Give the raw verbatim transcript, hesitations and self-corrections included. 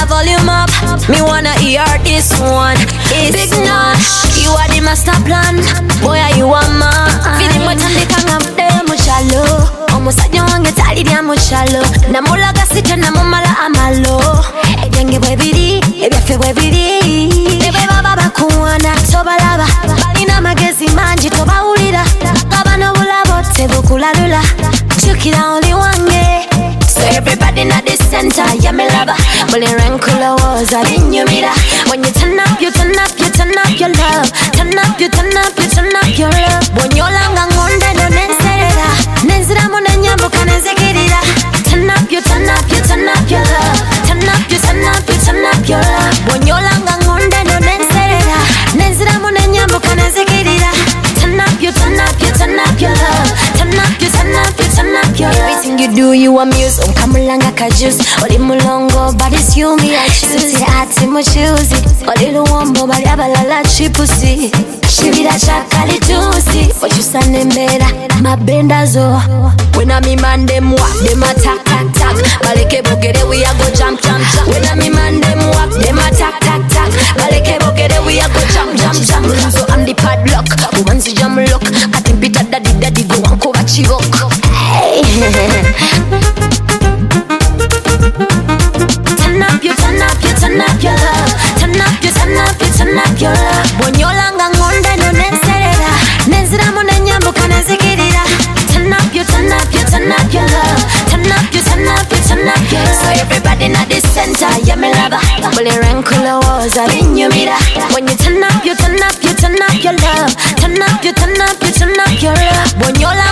volume up. Me wanna hear this one. It's Big Nash, you are the master plan. Boy, are you a man? Feeling much on the tongue of them, shallow. Almost like you want to tell it, I'm shallow. Namula gasita, namumala amalo. Ejange webidi, ebefe webidi. Ebe baba bakuana, soba lava. Balina magezi manji, toba ulida. Kabano bulabo, tebo kulalula. Chukila only one day. So everybody in the center, yeah me lover. Bully rankula was a in you mira. When you turn up, you turn up, you turn up your love. Turn up, you turn up, you turn up your love. When you're long and wonder, no nensera. Nensera monenya bukana zekirira. Turn up, you turn up, you turn up your love. Turn up, you turn up, you turn up your love. When you're long and wonder, no nensera. Nensera monenya bukana zekirira. Turn up, you turn up, you turn up your love. Turn up, you turn up, you turn up your love. Everything you do, you amuse. Kamulanga kajus, oli mulongo, but it's you me I choose. Suti ati mo choose, oli luombo, bali abalala chipusi. Shibira chakali tusi, but you standing better. My bendazo, when I'm in man them walk, them attack, tack, tack. Baleke bogere, we a go jump, jump, jump. When I'm in man them walk, them attack, tack, tack. Baleke bogere, we a go jump, jump, jump. So I'm the padlock, who wants to jump lock. I think Peter daddy daddy go and cover chirok. Hey. Turn up, you turn up, you turn up your love. Turn up, you turn up, you turn up your love. When you're long and wonder, no nensera. Nensera monenya bukana zekirira. Turn up, you turn up, you turn up your love. Turn up, you turn up, you turn up your love. So everybody in the center, yeah me lover. Bully rankula was a in you mira. When you turn up, you turn up, you turn up your love. Turn up, you turn up, you turn up your love. When you're